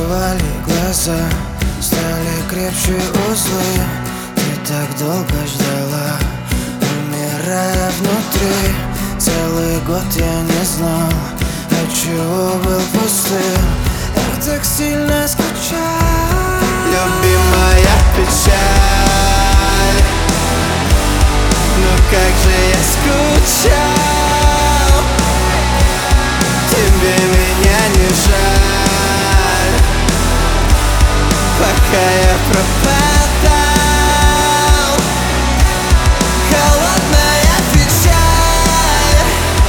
Закрывали глаза, стали крепче узлы. Ты так долго ждала, умирая внутри. Целый год я не знал, отчего был пустым. Я так сильно скучал. Любимая печаль, ну как же я скучал. Тебе меня не жаль, пока я пропадал. Холодная печаль,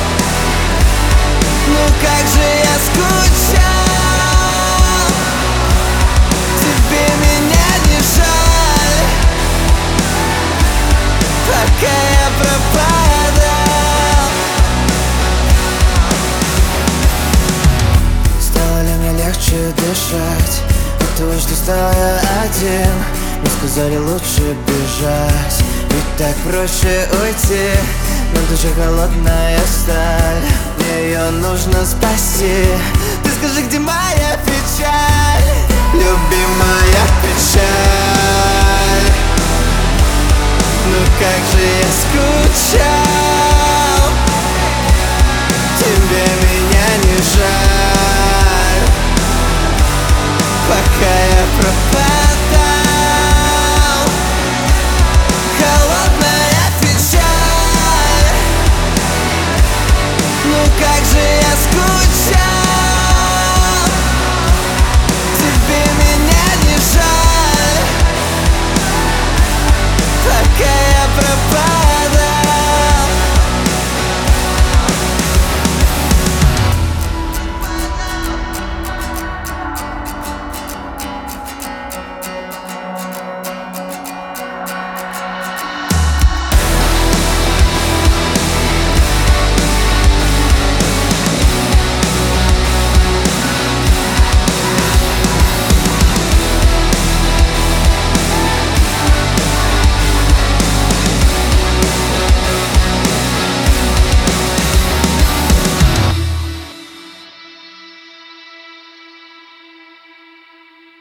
ну как же я скучал. Тебе меня не жаль, пока я пропадал. Стало ли мне легче дышать от того, что стал я один? Мне сказали, лучше бежать, ведь так проще уйти. Но в душе холодная сталь, мне ее нужно спасти. Ты скажи, где моя печаль? Любимая печаль, ну как же я скучал. Тебе меня не жаль, пока я пропал.